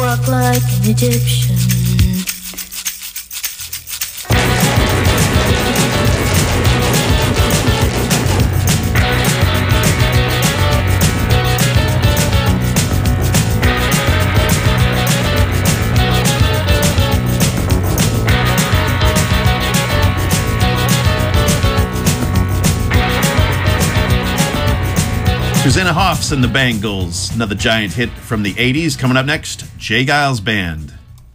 rock like an Egyptian. Susanna Hoffs and the Bangles, another giant hit from the 80s. Coming up next, J. Geils Band.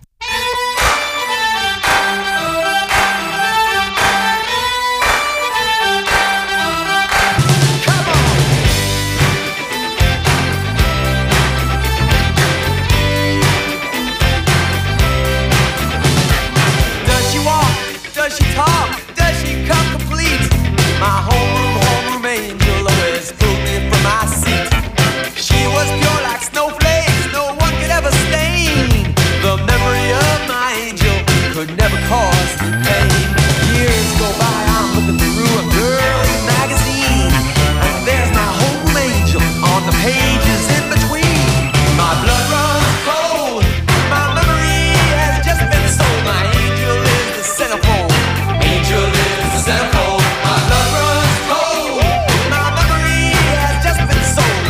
Does she walk? Does she talk? Does she come complete? My homeroom angel always pulled me from my seat. She was pure like snowflakes, no one could ever stain. The memory of my angel could never cause me pain. Years go by, I'm looking through a girly magazine, and there's my home angel on the pages in between. My blood runs cold, my memory has just been sold. My angel is the centerfold, angel is the centerfold. My blood runs cold, my memory has just been sold.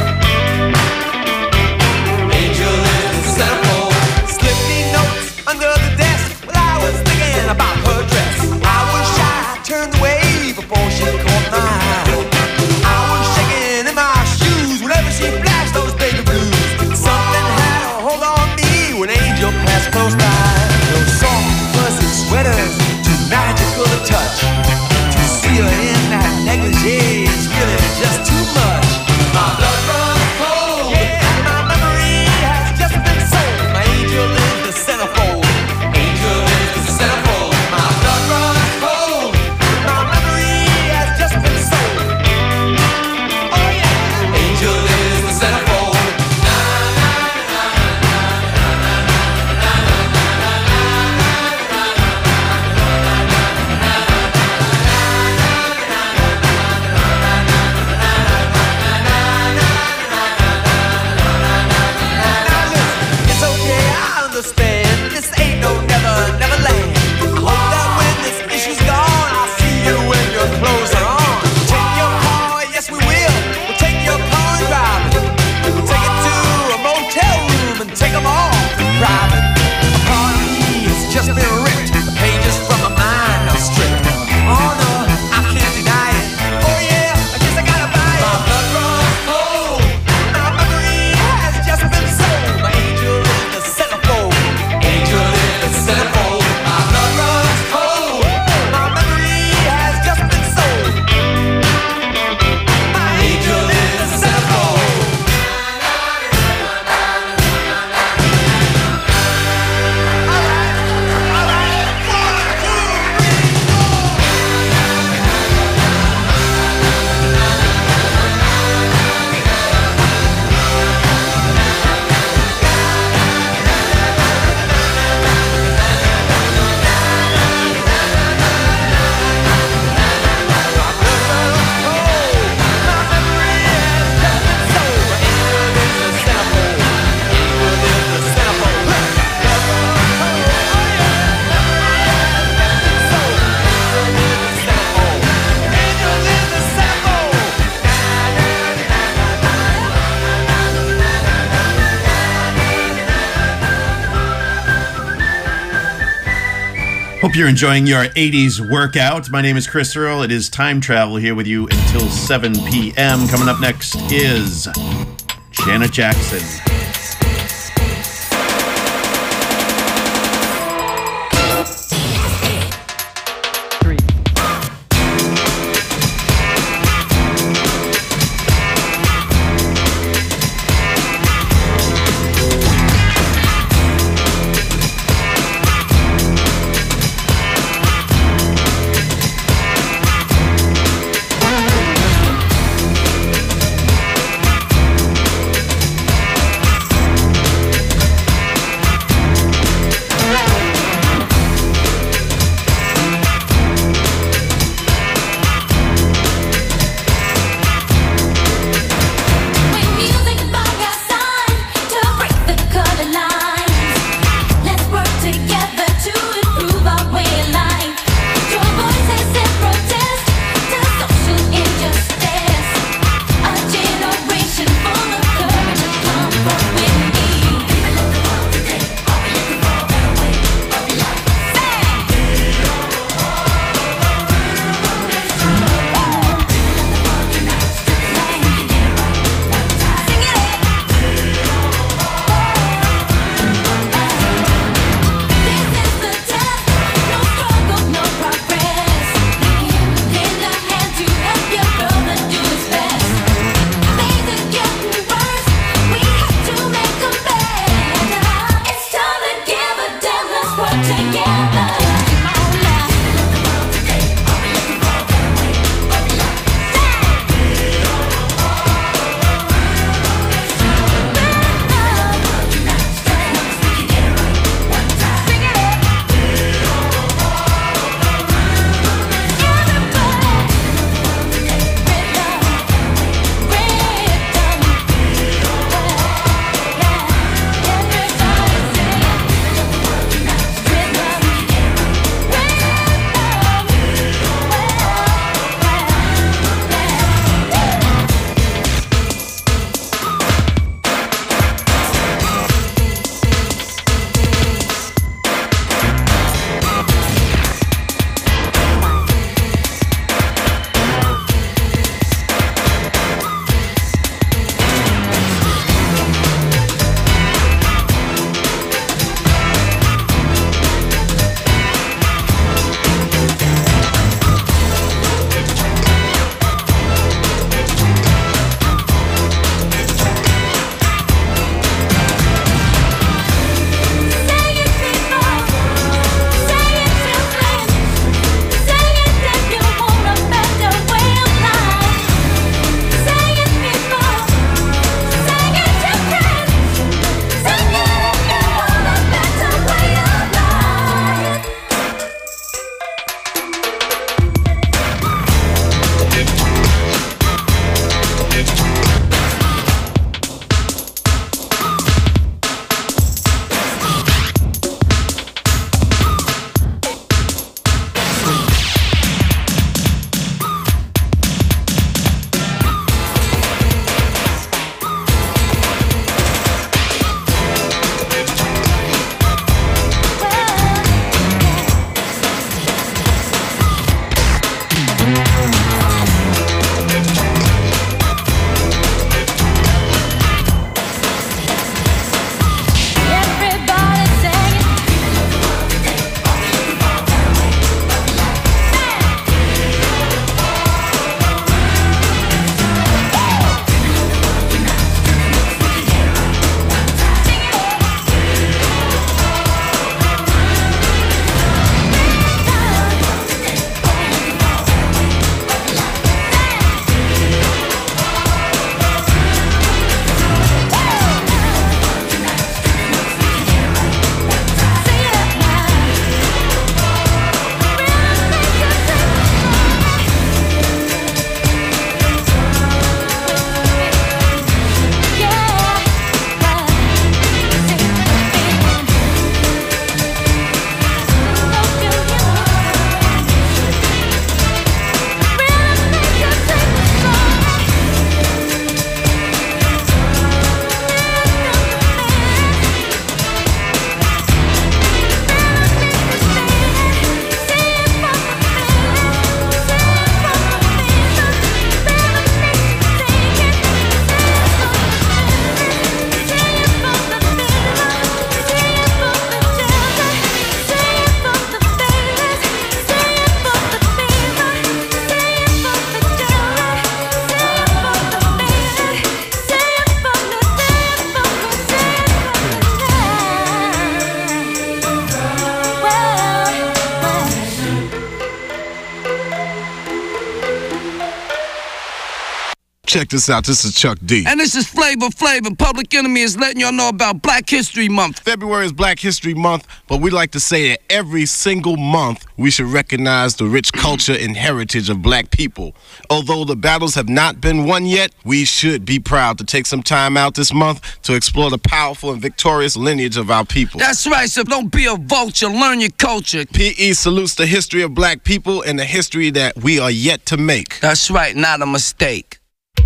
Angel is the centerfold. Slipped me notes under the desk while I was thinking about her dress. I was shy, turned away before she caught my eye. I was shaking in my shoes whenever she flashed those baby blues. Something had a hold on me when Angel passed close by. Those soft, fuzzy sweaters, too magical to touch. To see her in that negligee is really just too much. My blood runs cold, yeah, my memory has just been sold. My angel is the centerfold, angel is the centerfold. My blood runs cold, my memory has just been sold. Oh yeah, angel is the centerfold. It's okay, I understand. This ain't no never, never land. I hope that when this issue's gone, I'll see you when your clothes are on. Take your car, yes we will. We'll take your car and drive it. We'll take it to a motel room and take them all private. A part of me has just been ripped. The pages from my mind are stripped. Oh no, I can't deny it. Oh yeah, I guess I gotta buy it. My blood runs cold. My memory has just been sold. My angel is the centerfold. Angel is the centerfold. My blood runs cold. My memory has just been sold. My angel is the centerfold. All right. 1, 2, 3, 4. Hope you're enjoying your 80s workout. My name is Chris Earl. It is Time Travel here with you until 7 p.m. Coming up next is Janet Jackson. Check this out. This is Chuck D. And this is Flavor Flav. Public Enemy is letting y'all know about Black History Month. February is Black History Month, but we like to say that every single month we should recognize the rich culture and heritage of black people. Although the battles have not been won yet, we should be proud to take some time out this month to explore the powerful and victorious lineage of our people. That's right, so don't be a vulture. Learn your culture. PE salutes the history of black people and the history that we are yet to make. That's right, not a mistake.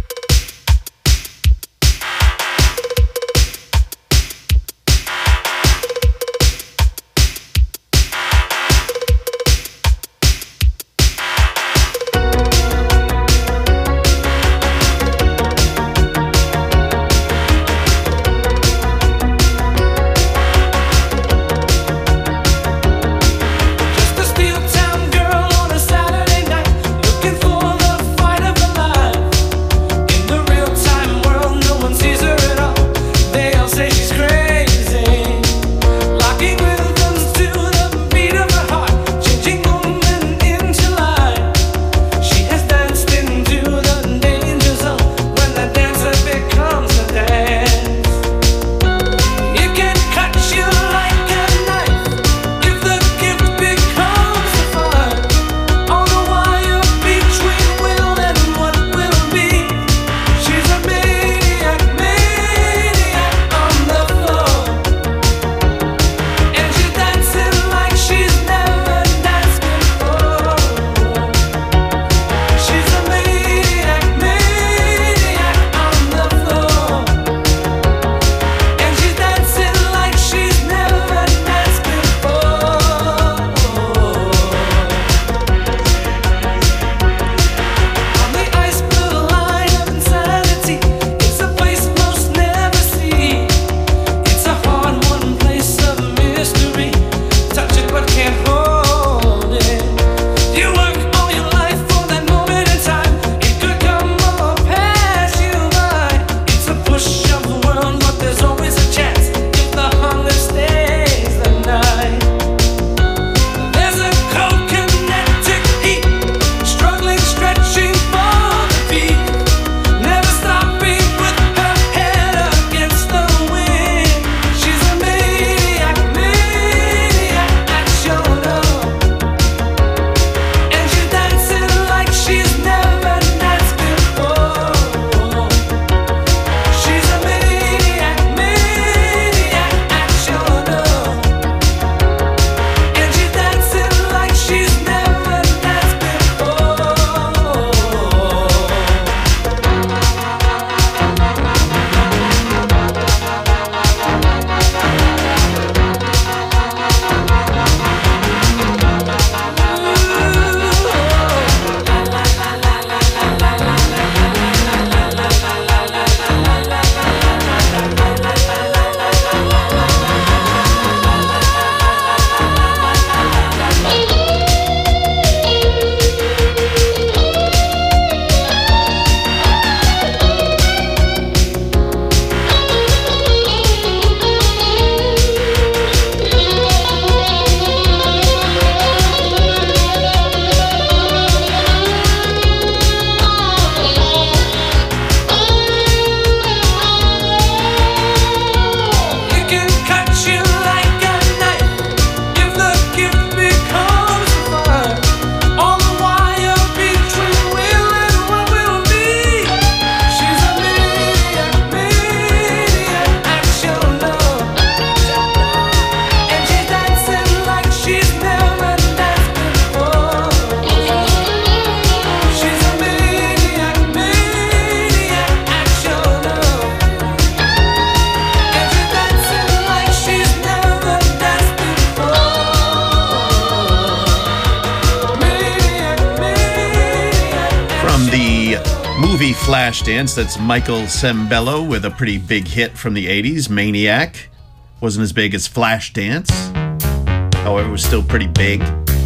movie Flashdance. That's Michael Sembello with a pretty big hit from the 80s, Maniac. Wasn't as big as Flashdance. However, it was still pretty big.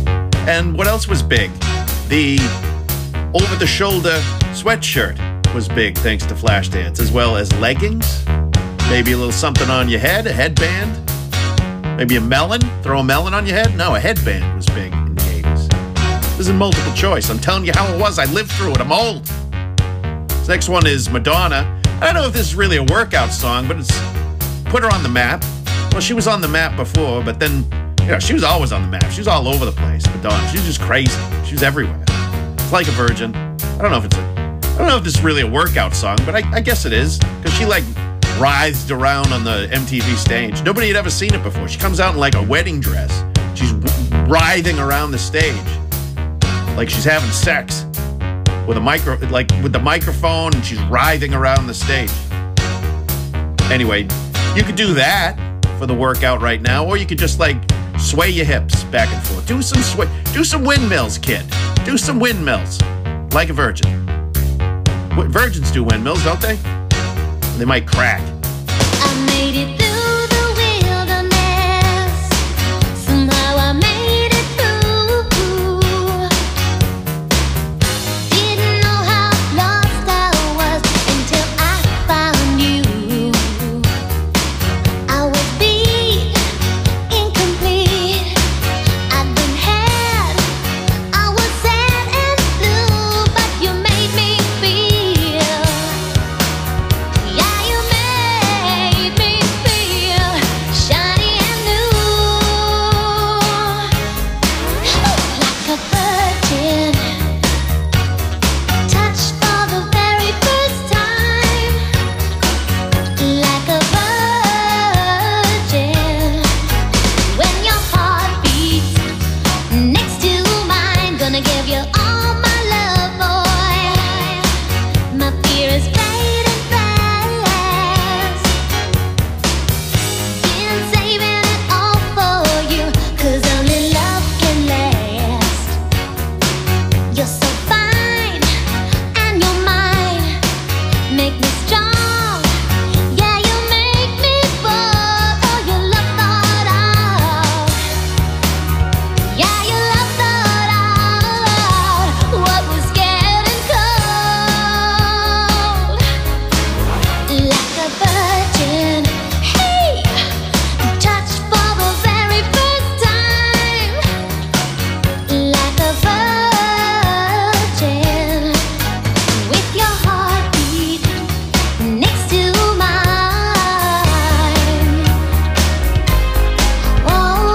And what else was big? The over-the-shoulder sweatshirt was big thanks to Flashdance, as well as leggings. Maybe a little something on your head, a headband. Maybe a melon, throw a melon on your head. No, a headband was big in the 80s. This is multiple choice. I'm telling you how it was. I lived through it. I'm old. This next one is Madonna. I don't know if this is really a workout song, but it's put her on the map. Well, she was on the map before, but then, she was always on the map. She was all over the place, Madonna. She was just crazy. She was everywhere. It's Like a Virgin. I don't know if this is really a workout song, but I guess it is, because she writhed around on the MTV stage. Nobody had ever seen it before. She comes out in a wedding dress. She's writhing around the stage like she's having sex with with the microphone, and she's writhing around the stage. Anyway, you could do that for the workout right now, or you could just sway your hips back and forth. Do some windmills, kid. Do some windmills. Like a virgin. Virgins do windmills, don't they? They might crack. I made it through the wilderness. Somehow I made it through. Didn't know how lost I was until I found you. I was beat, incomplete. I'd been had. I was sad and blue, but you made me feel. Yeah, you made me feel shiny and new, like a virgin, touched for the very first time, like a virgin. When your heart beats next to mine, gonna give you all my love, boy. My fear is fading fast. Been saving it all for you, 'cause only love can last. You're so fine, and you're mine. Make me strong. Yeah, you make me fall. Oh, your love thought out. Yeah, your love thought out what was getting cold. Like a virgin, hey, touched for the very first time. Like a virgin, with your heartbeat next to mine. Oh,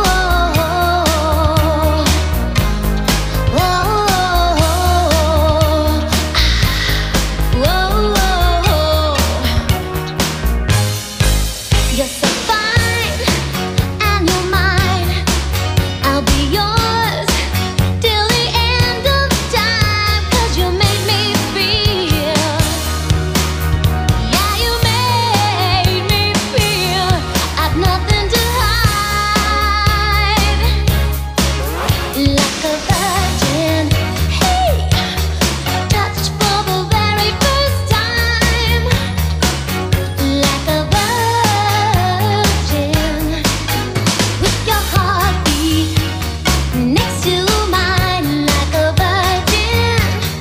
you're so fine, and you're mine. I'll be yours till the end of time, 'cause you made me feel. Yeah, you made me feel I've nothing to hide. Like a virgin, hey, touched for the very first time. Like a virgin, with your heartbeat next to mine. Like a virgin,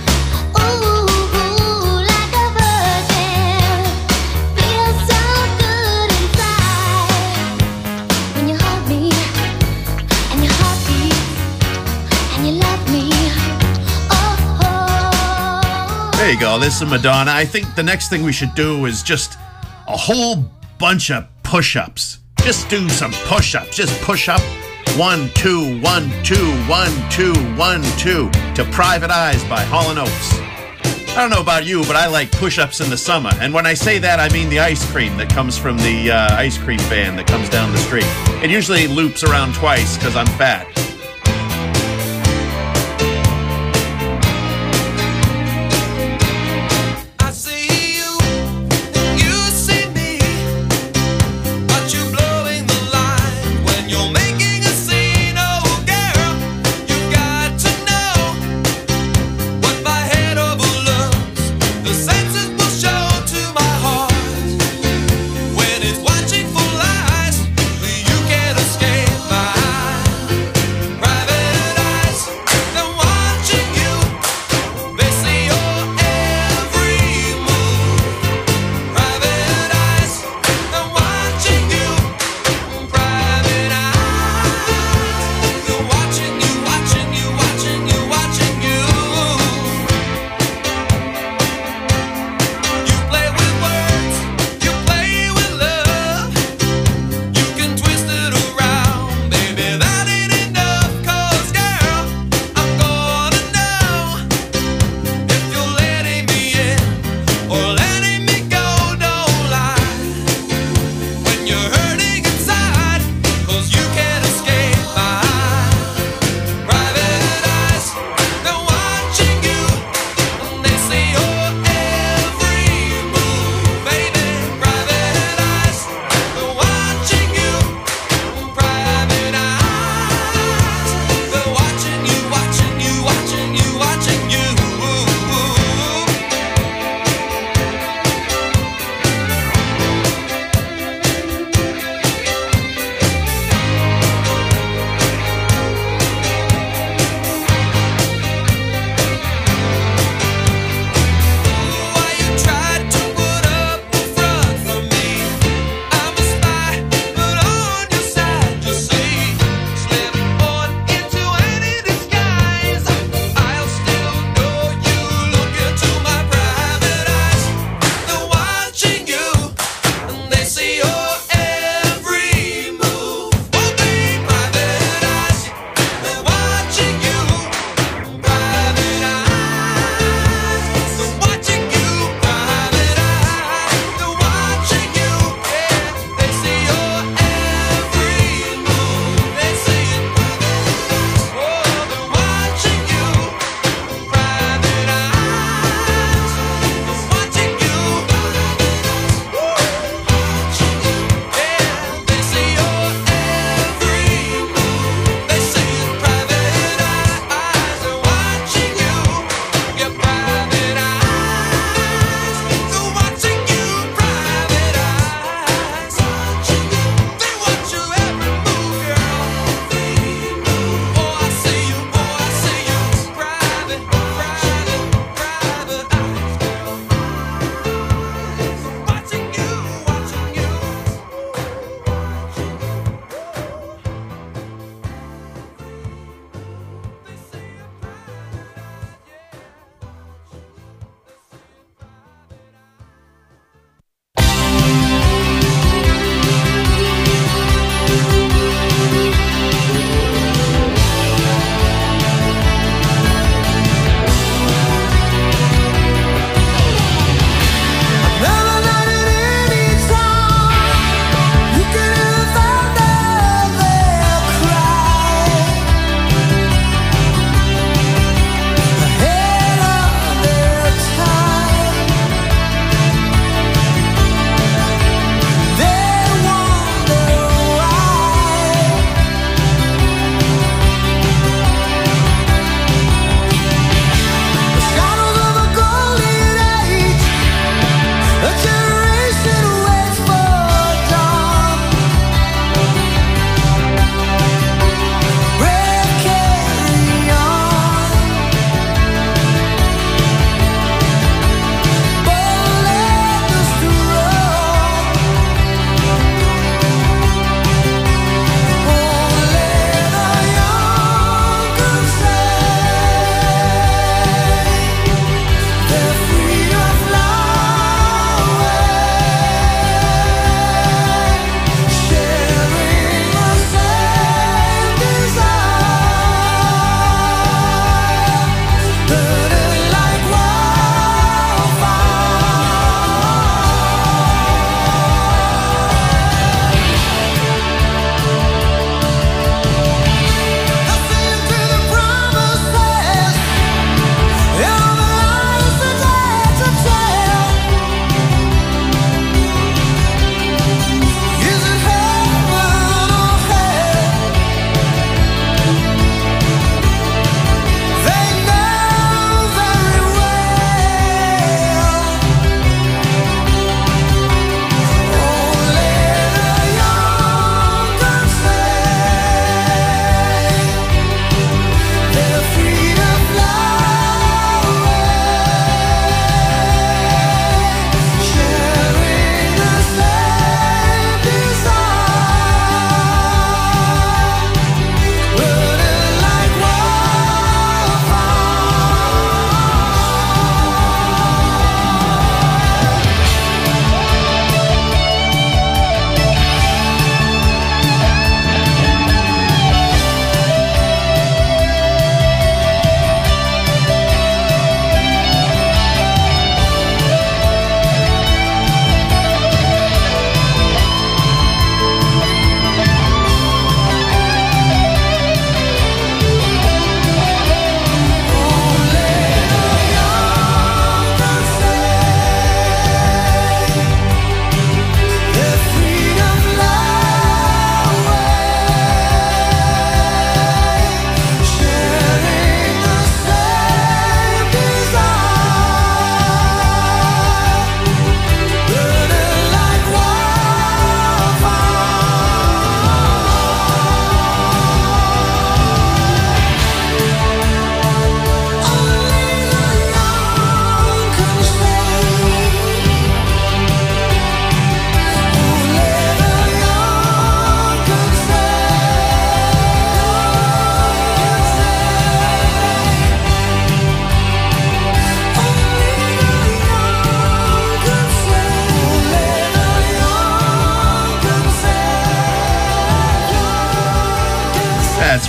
ooh, like a virgin. Feels so good inside when you hold me, and your heartbeat, and you love me. There you go. This is Madonna. I think the next thing we should do is just a whole bunch of push-ups. Just do some push-ups. Just push up. 1, 2, 1, 2, 1, 2, 1, 2 to Private Eyes by Hall & Oates. I don't know about you, but I like push-ups in the summer. And when I say that, I mean the ice cream that comes from the ice cream van that comes down the street. It usually loops around twice because I'm fat. I see you, you see me, but you blowing the line when you're making a scene. Oh girl, you got to know what my head overlooks. The senses will show to my heart when it's watching full eyes. You can't escape my eyes.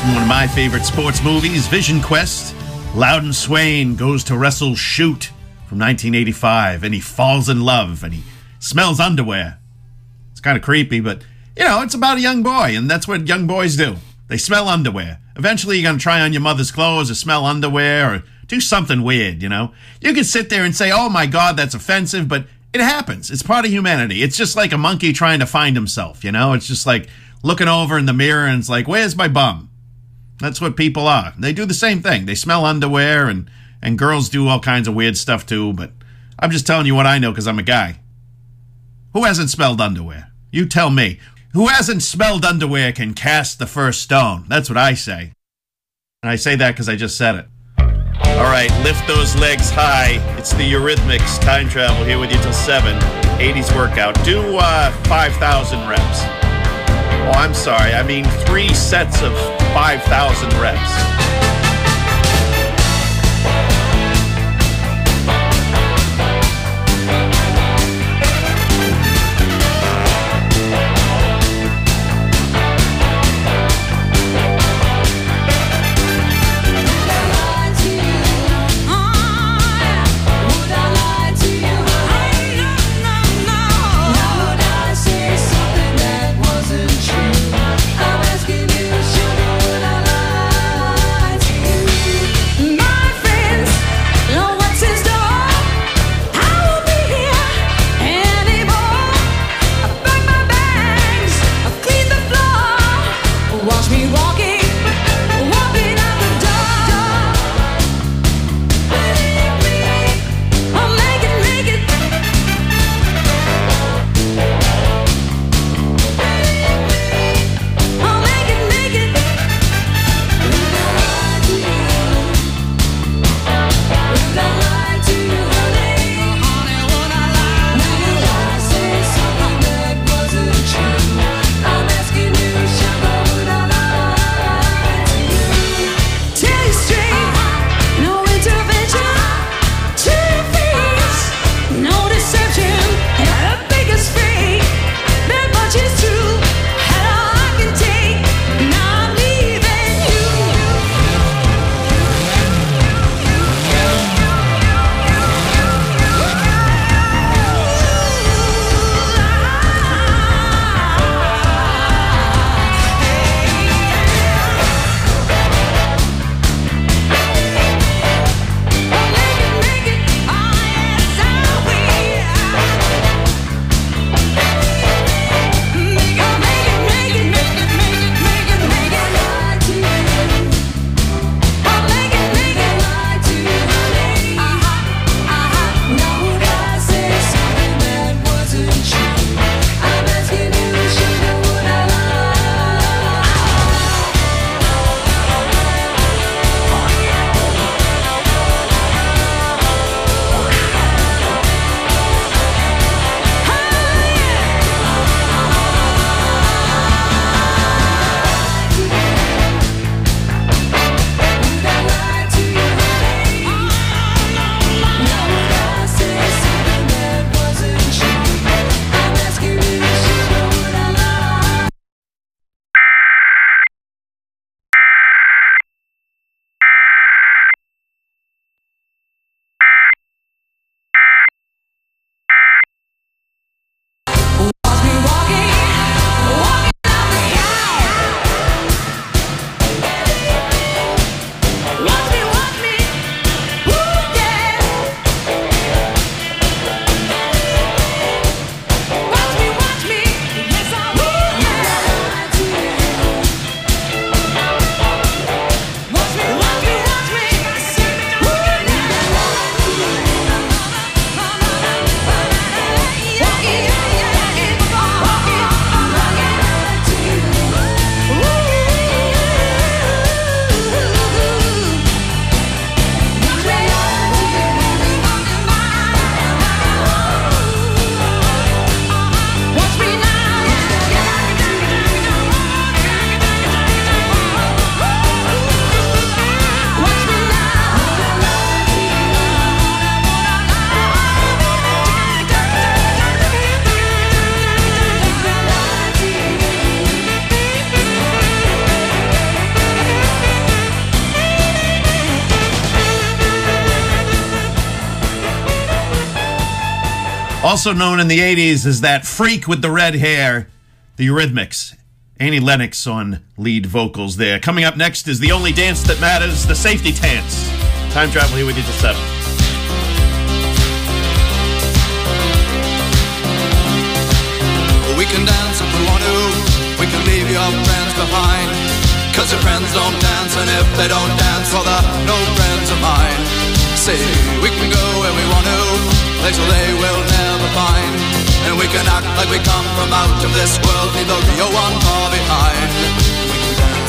from one of my favorite sports movies, Vision Quest. Loudon Swain goes to wrestle Shoot from 1985, and he falls in love, and he smells underwear. It's kind of creepy, but, it's about a young boy, and that's what young boys do. They smell underwear. Eventually, you're going to try on your mother's clothes or smell underwear or do something weird, You can sit there and say, oh, my God, that's offensive, but it happens. It's part of humanity. It's just like a monkey trying to find himself, It's just like looking over in the mirror and it's like, where's my bum? That's what people are. They do the same thing. They smell underwear, and girls do all kinds of weird stuff too, but I'm just telling you what I know because I'm a guy. Who hasn't smelled underwear? You tell me. Who hasn't smelled underwear can cast the first stone. That's what I say. And I say that because I just said it. All right, lift those legs high. It's the Eurythmics Time Travel here with you till 7. 80s workout. Do 5,000 reps. Oh, I'm sorry. I mean 3 sets of 5,000 reps. Also known in the 80s as that freak with the red hair, the Eurythmics. Annie Lennox on lead vocals there. Coming up next is the only dance that matters, the safety dance. Time Travel here with you till 7. We can dance if we want to. We can leave your friends behind. Cause your friends don't dance, and if they don't dance, well, they're no friends of mine. See, we can go where we want to, places they will never find. And we can act like we come from out of this world, leave the real one far behind. We can dance.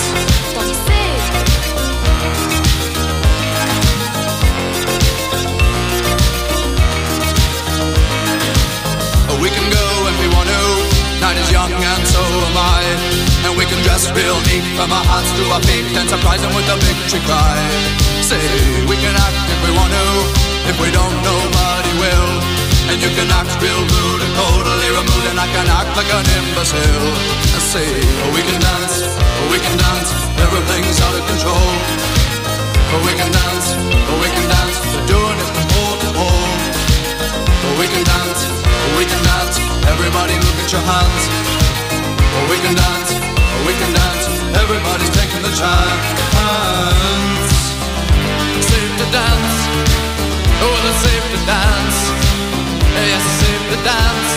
We can go when we want to. Night is young and so am I. And we can dress real neat from our hearts to our feet and surprise them with a victory cry. Say, we can act if we want to. If we don't, nobody will. And you can act real rude and totally removed, and I can act like an imbecile. I say, oh, we can dance, oh, we can dance, everything's out of control. Oh, we can dance, oh, we can dance, we're doing it from pole to pole. Oh, we can dance, oh, we can dance, everybody look at your hands. Oh, we can dance, oh, we can dance, everybody's taking the chance. Safe to dance, oh, it's safe to dance. Yes, it's safe to dance.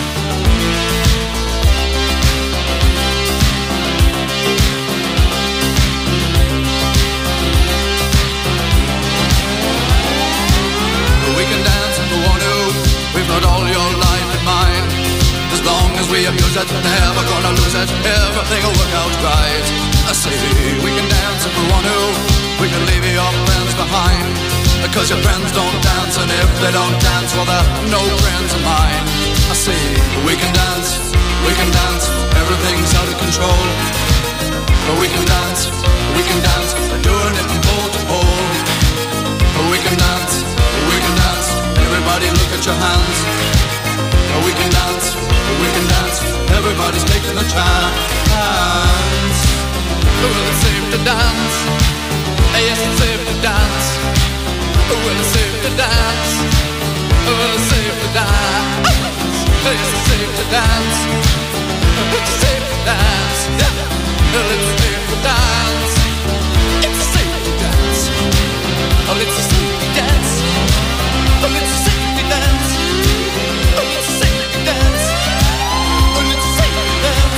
We can dance if we want to. We've got all your life in mind. As long as we abuse it, never gonna lose it. Everything will work out right. I say we can dance if we want to. We can leave your friends behind. Because your friends don't dance, and if they don't dance, well, they're no friends of mine. I say we can dance, everything's out of control. But we can dance, we're doing it from pole to pole. But we can dance, everybody look at your hands. But we can dance, everybody's taking a chance. Well, it's safe to dance, yes, it's safe to dance. Well, it's safe to dance. Well, it's safe to dance. It's safe to dance. It's safe to dance. Well, it's safe to dance. It's safe to dance. Oh, it's safe to dance. Oh, it's safe to dance. Oh, it's safe to dance. Oh, it's safe to dance.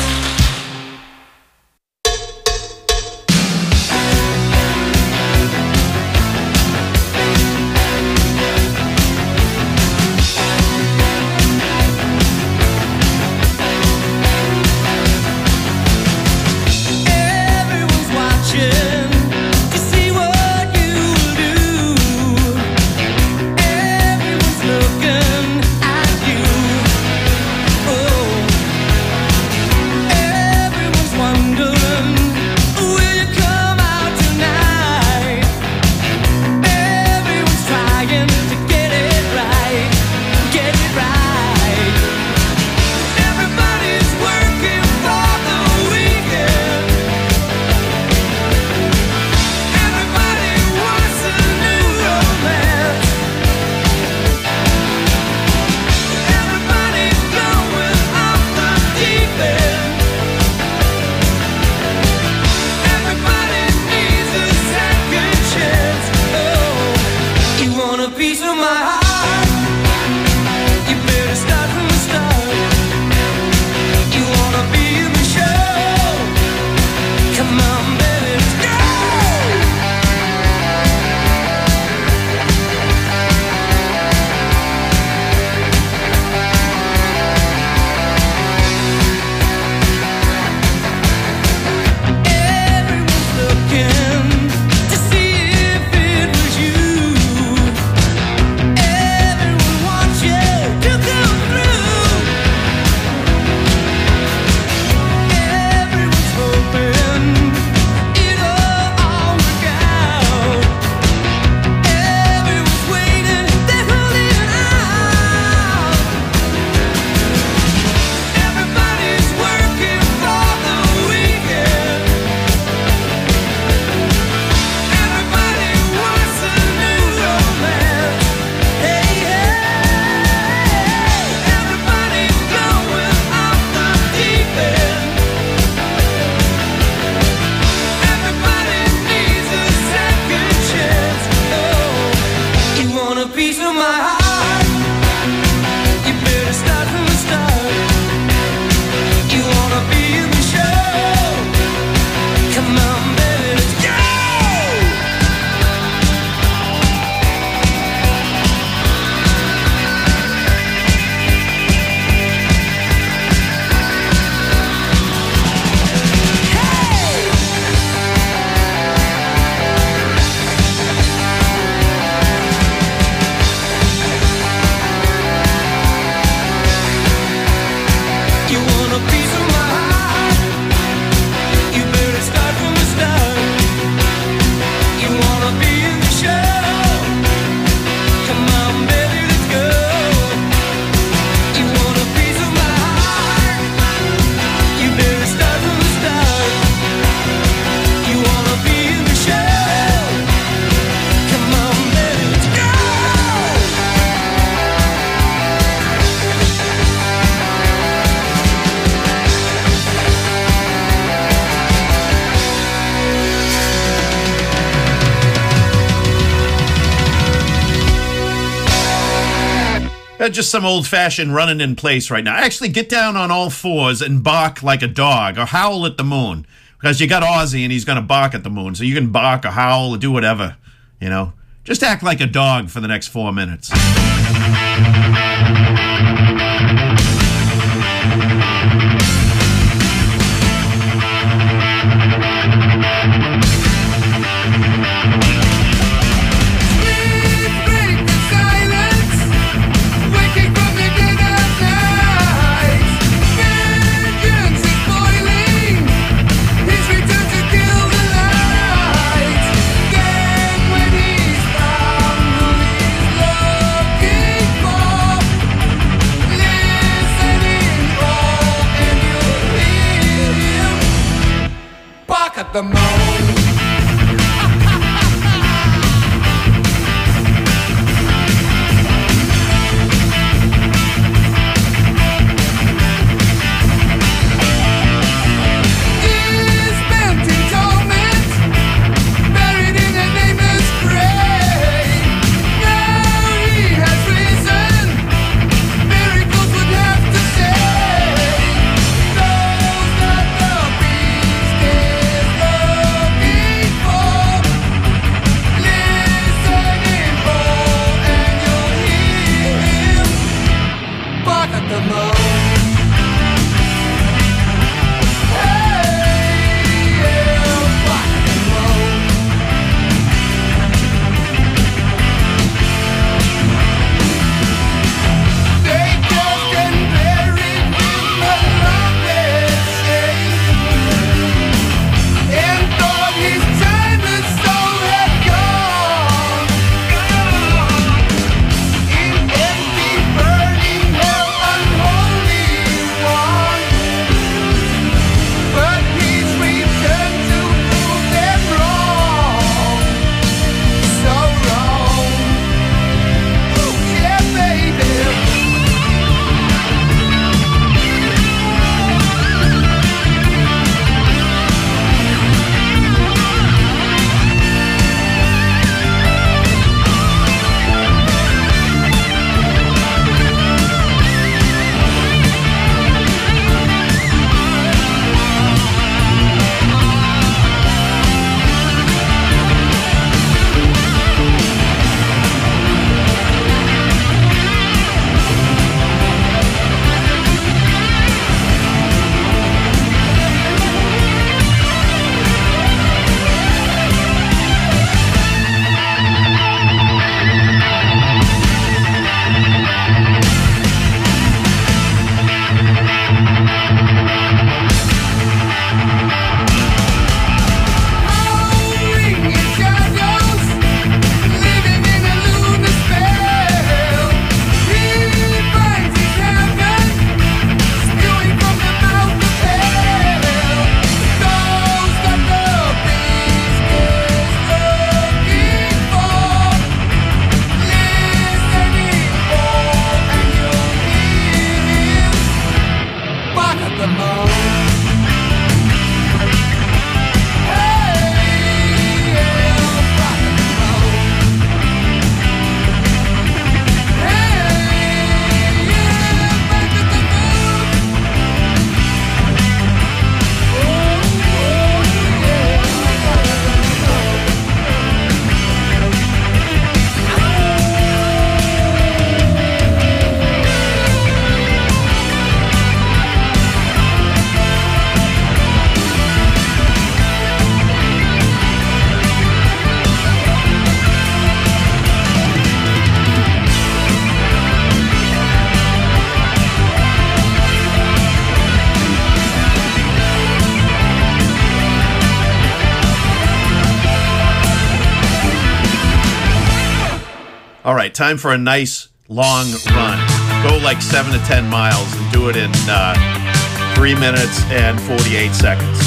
Just some old-fashioned running in place right now. Actually, get down on all fours and bark like a dog or howl at the moon. Because you got Ozzy and he's going to bark at the moon. So you can bark or howl or do whatever, you know. Just act like a dog for the next 4 minutes. At the moon. All right, time for a nice long run. Go like 7 to 10 miles and do it in 3 minutes and 48 seconds.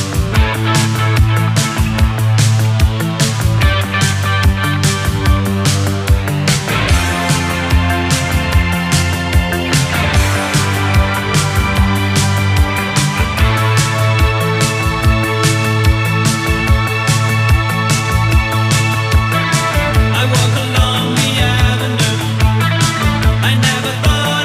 I walk along the avenue. I never thought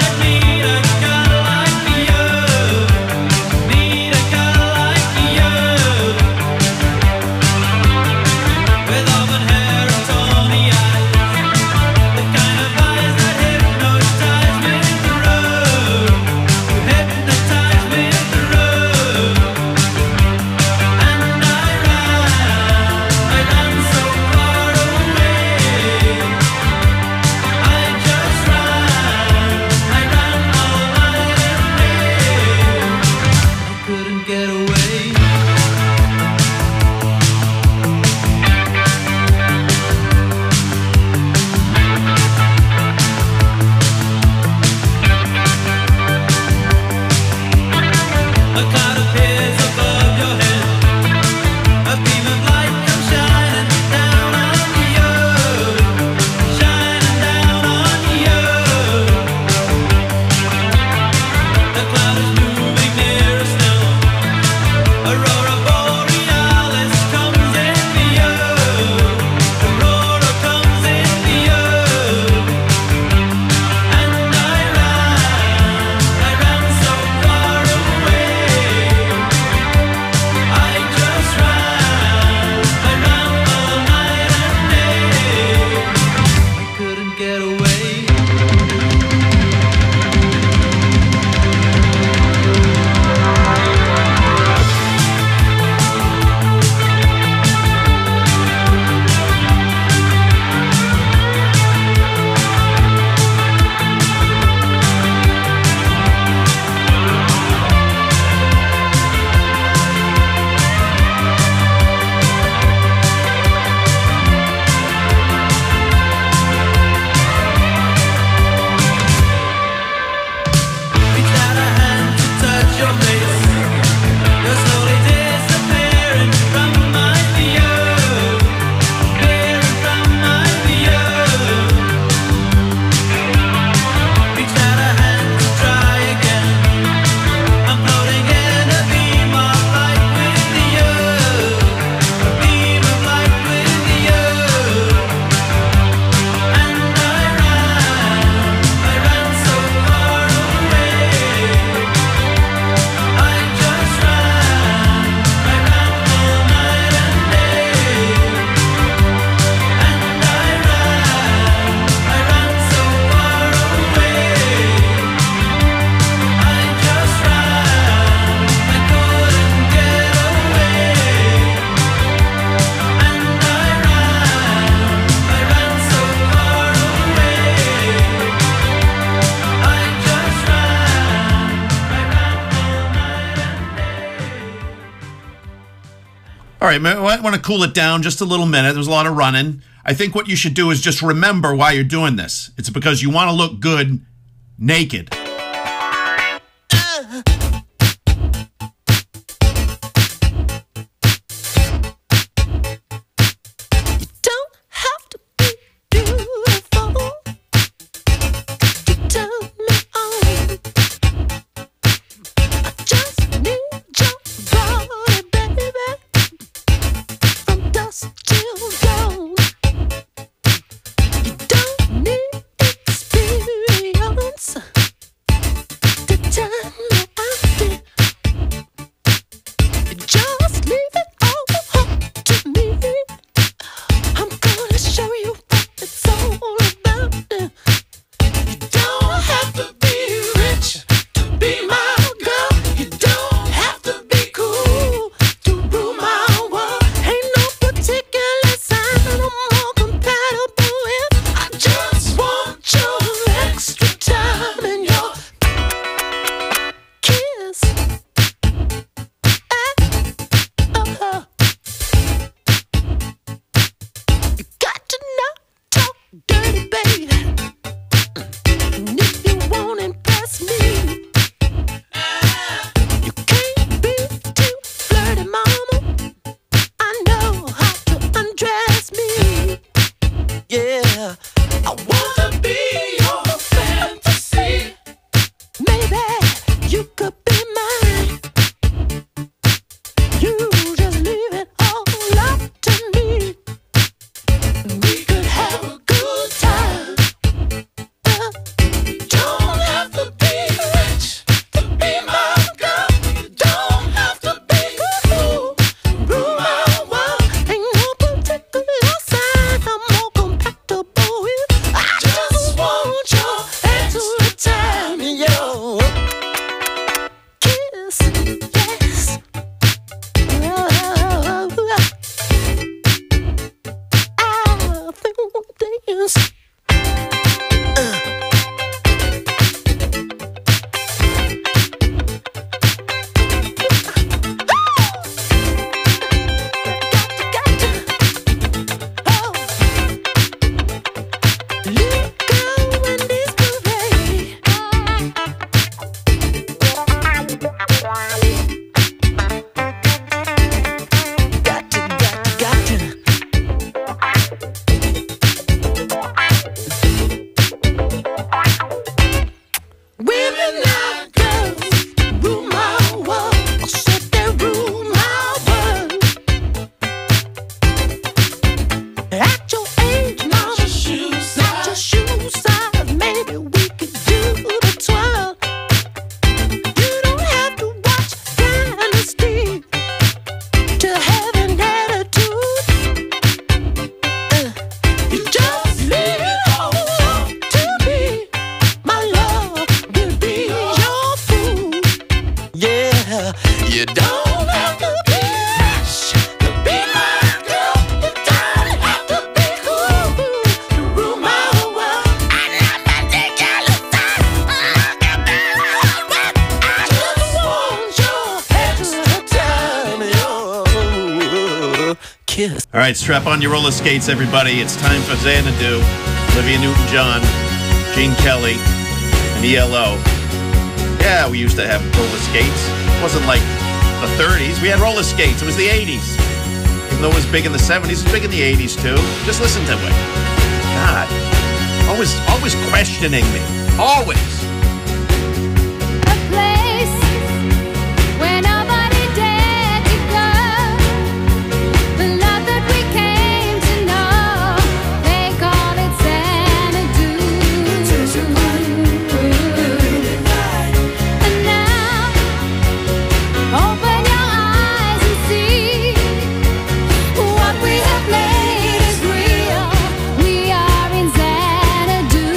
away. A cloud appears above your head. A beam of light comes shining down on you, shining down on you. The cloud is moving nearer still. Aurora borealis comes into you. Aurora comes into you. And I ran so far away. I just ran all night and day. I couldn't get away. Reached out a hand to touch your face. You're slowly disappearing from my view, disappearing from my view. Reached out a hand to try again. I'm floating in a beam of light with you, a beam of light with you. And I ran so far away. I just ran all night and day. And I ran so far away. I just ran, I couldn't get away. And I ran so far away. I just ran all night and day. All right, I want to cool it down just a little minute. There's a lot of running. I think what you should do is just remember why you're doing this. It's because you want to look good naked. Don't have to be beautiful to turn me on. I just need your body, baby, from dusk till dawn. You don't need experience kiss. All right, strap on your roller skates, everybody. It's time for Xanadu, Olivia Newton-John, Gene Kelly, and ELO. Yeah, we used to have roller skates. It wasn't like the 30s. We had roller skates. It was the 80s. Even though it was big in the 70s, it was big in the 80s, too. Just listen to it. God. Always questioning me. Always. A place where nobody dared to go. The love that we came to know, they call it Xanadu. And now, open your eyes and see what we have made is real. We are in Xanadu.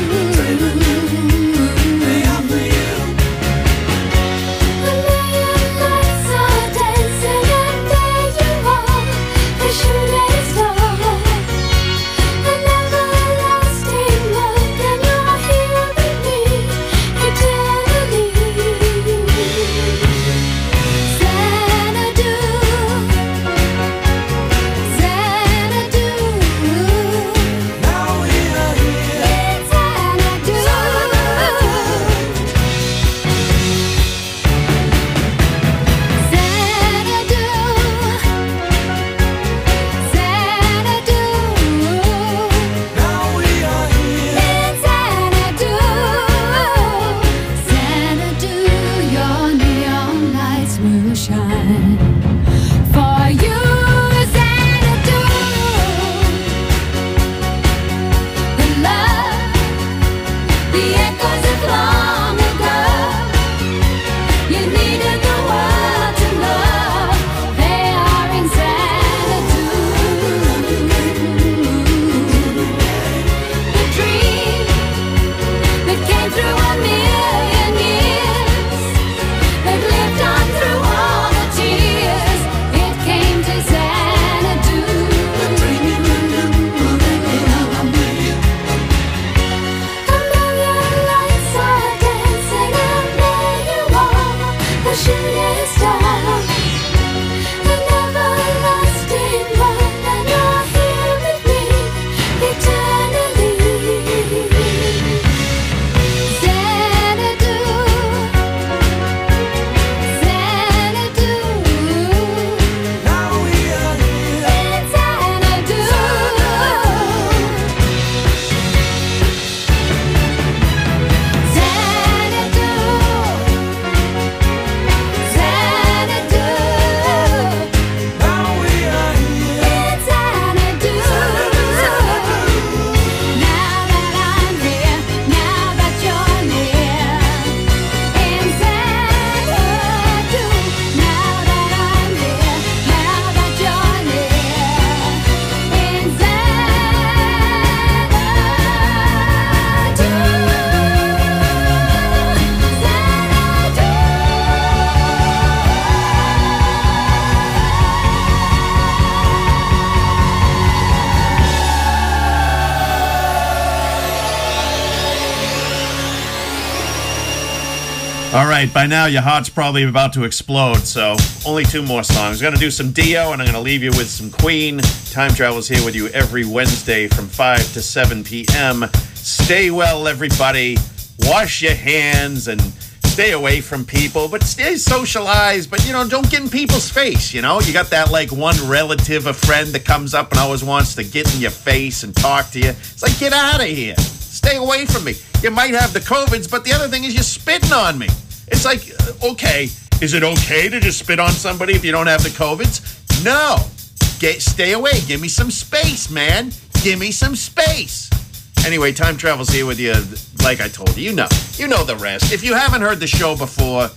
All right, by now your heart's probably about to explode, so only two more songs. I'm going to do some Dio, and I'm going to leave you with some Queen. Time Travel's here with you every Wednesday from 5 to 7 p.m. Stay well, everybody. Wash your hands and stay away from people, but stay socialized, but, don't get in people's face, You got that, one relative, a friend that comes up and always wants to get in your face and talk to you. It's like, get out of here. Stay away from me. You might have the COVIDs, but the other thing is you're spitting on me. It's like, okay, is it okay to just spit on somebody if you don't have the COVIDs? No. Stay away. Give me some space, man. Give me some space. Anyway, Time Travel's here with you, like I told you. You know the rest. If you haven't heard the show before,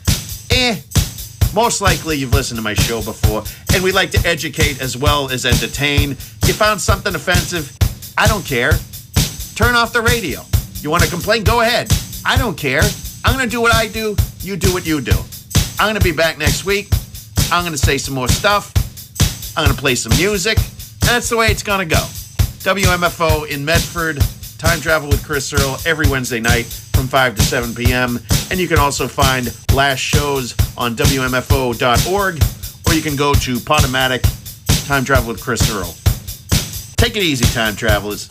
most likely you've listened to my show before. And we like to educate as well as entertain. You found something offensive? I don't care. Turn off the radio. You want to complain? Go ahead. I don't care. I'm going to do what I do. You do what you do. I'm going to be back next week. I'm going to say some more stuff. I'm going to play some music. That's the way it's going to go. WMFO in Medford. Time Travel with Chris Earl every Wednesday night from 5 to 7 p.m. And you can also find last shows on WMFO.org, or you can go to Podomatic, Time Travel with Chris Earl. Take it easy, time travelers.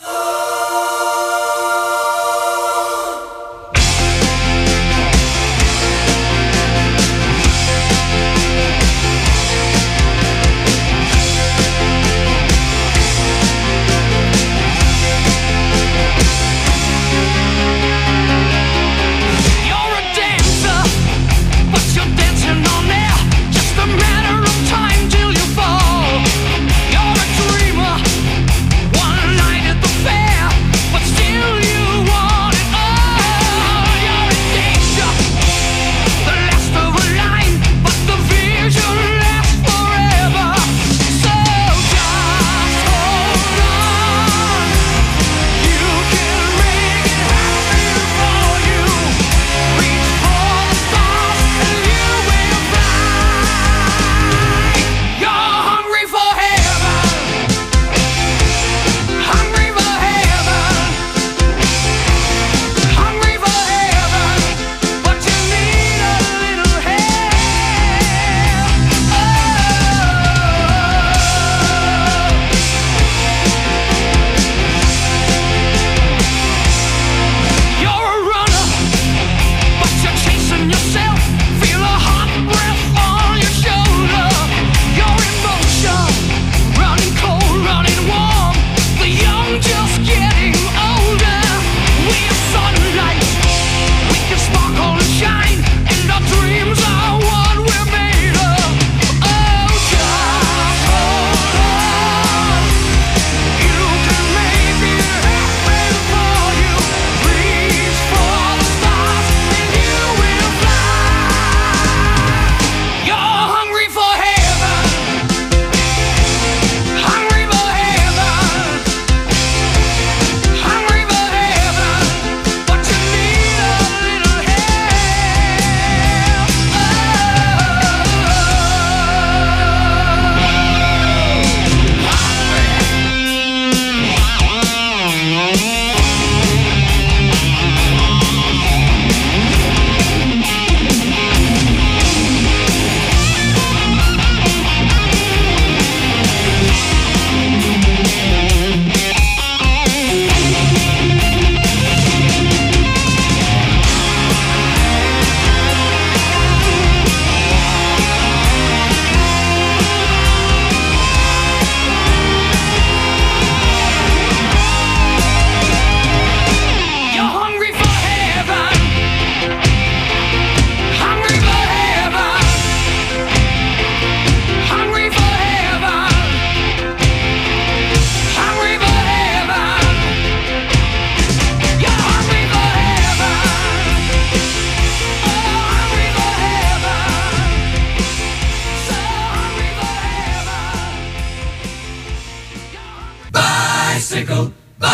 bicycle,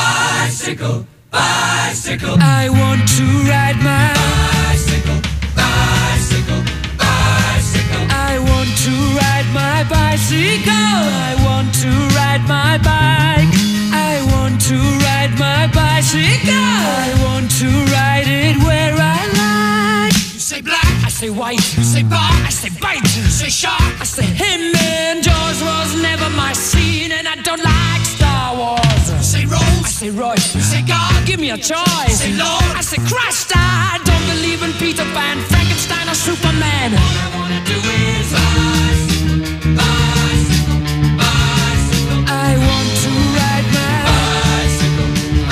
bicycle, bicycle. I want to ride my bicycle, bicycle, bicycle. I want to ride my bicycle. I want to ride my bike. I want to ride my bicycle. I want to ride it where I like. You say black, I say white. You say bar, I say bite. You say shark, I say him. And Jaws was never my scene, and I don't like Star Wars. You say Rose, I say Royce. You say God, give me a choice. You say Lord, I say Christ. I don't believe in Peter Pan, Frankenstein, or Superman. All I wanna do is bicycle, bicycle, bicycle. I want to ride my bicycle,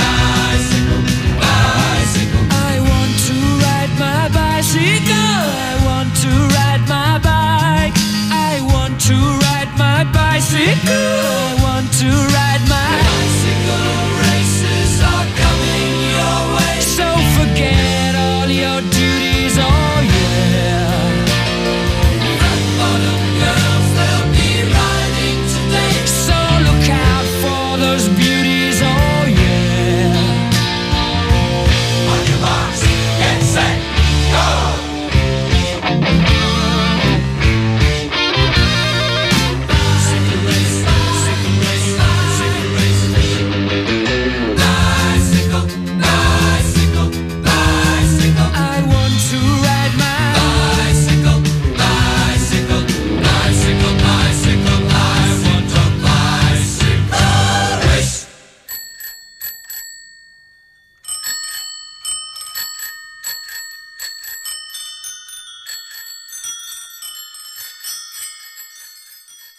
bicycle, bicycle. I want to ride my bicycle. I want to ride my bike. I want to ride my bicycle. I want to ride